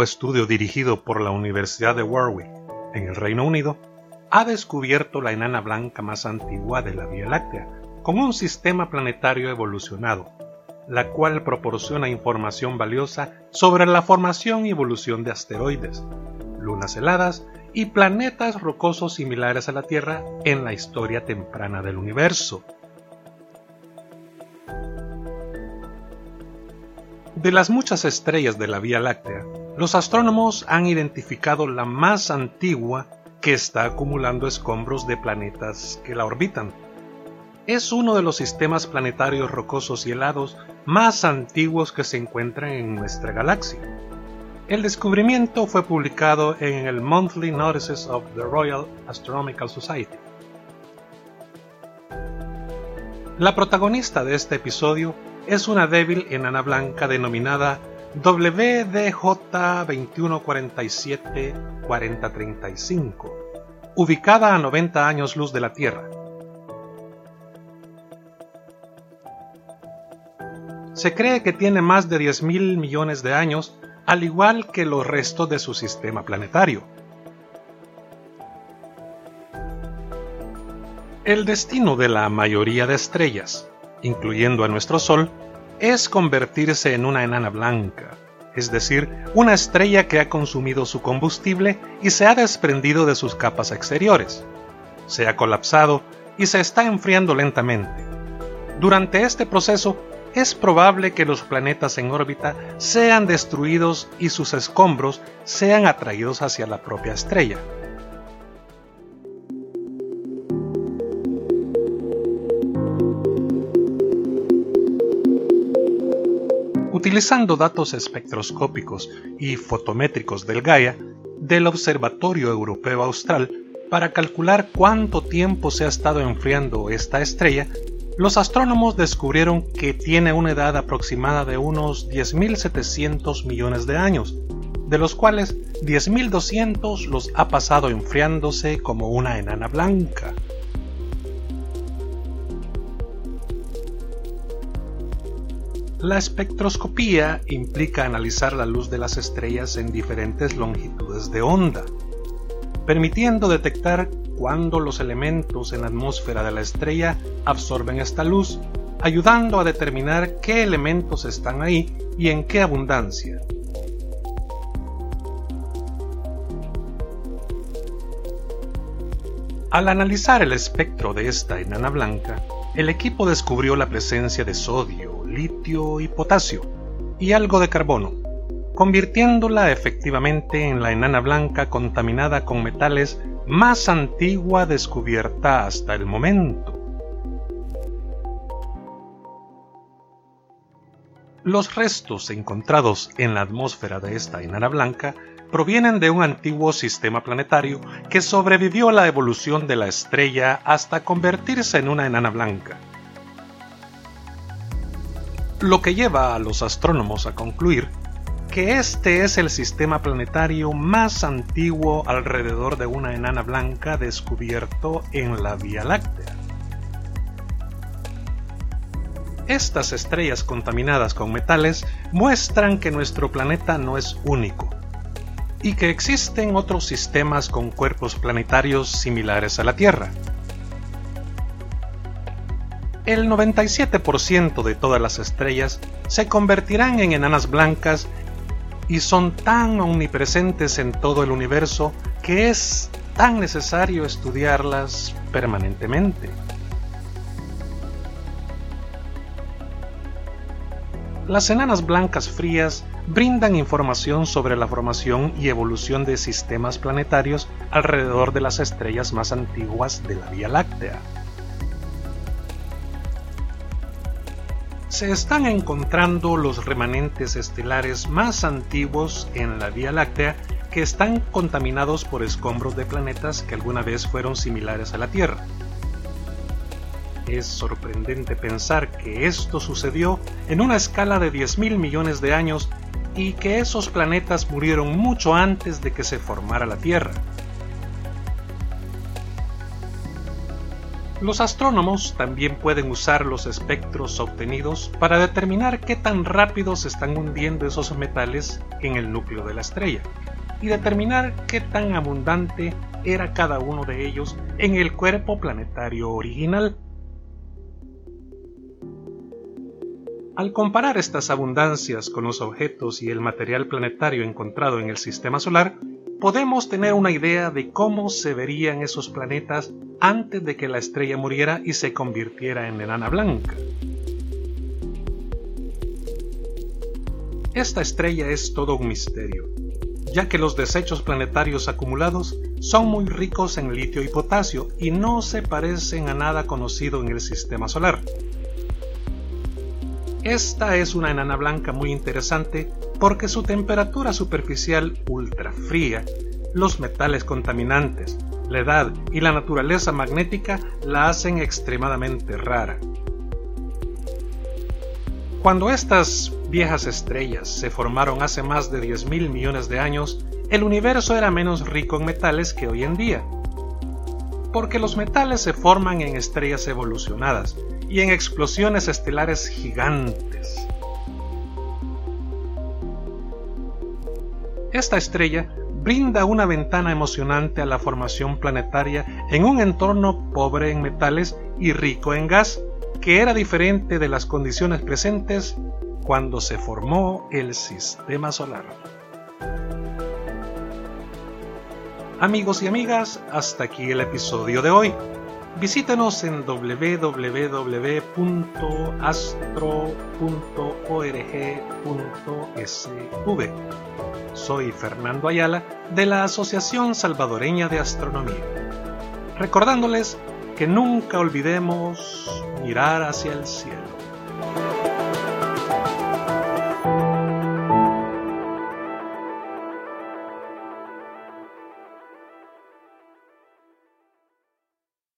estudio dirigido por la Universidad de Warwick, en el Reino Unido, ha descubierto la enana blanca más antigua de la Vía Láctea, con un sistema planetario evolucionado, la cual proporciona información valiosa sobre la formación y evolución de asteroides, lunas heladas y planetas rocosos similares a la Tierra en la historia temprana del universo. De las muchas estrellas de la Vía Láctea, los astrónomos han identificado la más antigua que está acumulando escombros de planetas que la orbitan. Es uno de los sistemas planetarios rocosos y helados más antiguos que se encuentran en nuestra galaxia. El descubrimiento fue publicado en el Monthly Notices of the Royal Astronomical Society. La protagonista de este episodio es una débil enana blanca denominada WDJ2147-4035, ubicada a 90 años luz de la Tierra. Se cree que tiene más de 10.000 millones de años, al igual que los restos de su sistema planetario. El destino de la mayoría de estrellas, incluyendo a nuestro Sol, es convertirse en una enana blanca, es decir, una estrella que ha consumido su combustible y se ha desprendido de sus capas exteriores. Se ha colapsado y se está enfriando lentamente. Durante este proceso, es probable que los planetas en órbita sean destruidos y sus escombros sean atraídos hacia la propia estrella. Utilizando datos espectroscópicos y fotométricos del Gaia, del Observatorio Europeo Austral, para calcular cuánto tiempo se ha estado enfriando esta estrella, los astrónomos descubrieron que tiene una edad aproximada de unos 10.700 millones de años, de los cuales 10.200 los ha pasado enfriándose como una enana blanca. La espectroscopía implica analizar la luz de las estrellas en diferentes longitudes de onda, permitiendo detectar cuándo los elementos en la atmósfera de la estrella absorben esta luz, ayudando a determinar qué elementos están ahí y en qué abundancia. Al analizar el espectro de esta enana blanca, el equipo descubrió la presencia de sodio, litio y potasio, y algo de carbono, convirtiéndola efectivamente en la enana blanca contaminada con metales más antigua descubierta hasta el momento. Los restos encontrados en la atmósfera de esta enana blanca provienen de un antiguo sistema planetario que sobrevivió a la evolución de la estrella hasta convertirse en una enana blanca. Lo que lleva a los astrónomos a concluir que este es el sistema planetario más antiguo alrededor de una enana blanca descubierto en la Vía Láctea. Estas estrellas contaminadas con metales muestran que nuestro planeta no es único y que existen otros sistemas con cuerpos planetarios similares a la Tierra. El 97% de todas las estrellas se convertirán en enanas blancas y son tan omnipresentes en todo el universo que es tan necesario estudiarlas permanentemente. Las enanas blancas frías brindan información sobre la formación y evolución de sistemas planetarios alrededor de las estrellas más antiguas de la Vía Láctea. Se están encontrando los remanentes estelares más antiguos en la Vía Láctea que están contaminados por escombros de planetas que alguna vez fueron similares a la Tierra. Es sorprendente pensar que esto sucedió en una escala de 10.000 millones de años y que esos planetas murieron mucho antes de que se formara la Tierra. Los astrónomos también pueden usar los espectros obtenidos para determinar qué tan rápido se están hundiendo esos metales en el núcleo de la estrella y determinar qué tan abundante era cada uno de ellos en el cuerpo planetario original. Al comparar estas abundancias con los objetos y el material planetario encontrado en el sistema solar, podemos tener una idea de cómo se verían esos planetas antes de que la estrella muriera y se convirtiera en enana blanca. Esta estrella es todo un misterio, ya que los desechos planetarios acumulados son muy ricos en litio y potasio y no se parecen a nada conocido en el sistema solar. Esta es una enana blanca muy interesante porque su temperatura superficial ultrafría, los metales contaminantes, la edad y la naturaleza magnética la hacen extremadamente rara. Cuando estas viejas estrellas se formaron hace más de 10.000 millones de años, el universo era menos rico en metales que hoy en día, porque los metales se forman en estrellas evolucionadas y en explosiones estelares gigantes. Esta estrella brinda una ventana emocionante a la formación planetaria en un entorno pobre en metales y rico en gas, que era diferente de las condiciones presentes cuando se formó el sistema solar. Amigos y amigas, hasta aquí el episodio de hoy. Visítenos en www.astro.org.sv. Soy Fernando Ayala de la Asociación Salvadoreña de Astronomía, recordándoles que nunca olvidemos mirar hacia el cielo.